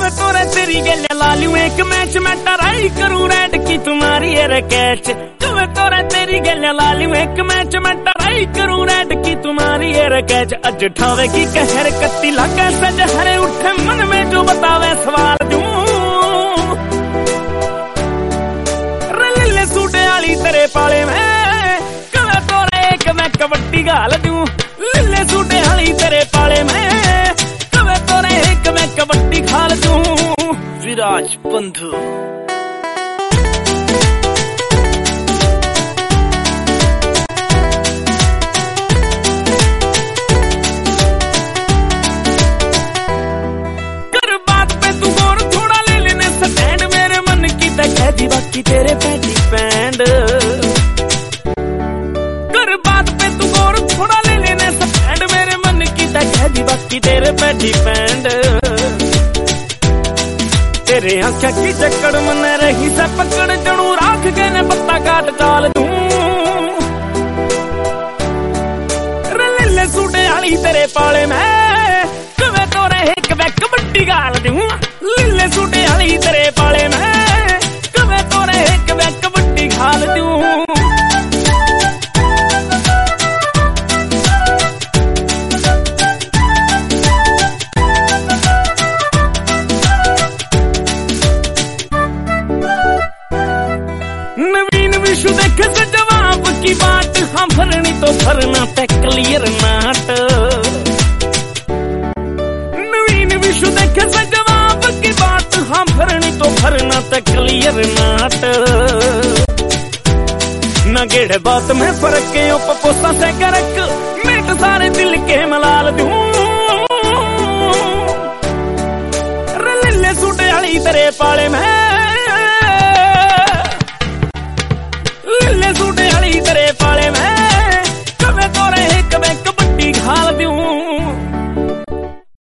कब तोरे तेरी गले लालू एक मैच में ट्राई करूं रेड की तुम्हारी है कैच। कब तोरे तेरी गले लालू एक मैच में ट्राई करूं रेड की तुम्हारी है कैच। अज ठावे की कहर कत्ती लागे सज हरे उठे मन में जो बतावे सवाल दूं। सूटे वाली तेरे पाले में कब तोरे एक मैं कबड्डी गाल दूं। लिले सूटे वाली तेरे पाले में कब तोरे एक मैं कबड्डी खाल दूं। विराज बंधु कर बात पे तू गौर थोड़ा ले लेने स्टैंड मेरे मन की तक दी बाकी तेरे पैटी पैंड। कर बात पे तू गौर थोड़ा ले लेने स्टैंड मेरे मन की तक दी बाकी तेरे पैटी पैंड। तेरे आंखें की चक्कर मन रही से पकड़ जड़ू राख के ने पत्ता काट चाल दूं। ले सूटे वाली तेरे पाले में कब तोरे एक मैं कबड्डी गाल दूं। लीले सूटे वाली तेरे पाले में कब तोरे एक मैं कबड्डी गाल दूं। नवीन विशु देखे से जवाब की बात हम भरनी तो भरना ते क्लियर नाट। नवीन विशु देखे से जवाब की बात हम भरनी तो भरना ते क्लियर नाट। न गेड़े बात में फर्क के पोसा से करक मेट सारे दिल के मलाल दूं। लिले सूटे वाली तेरे पाले में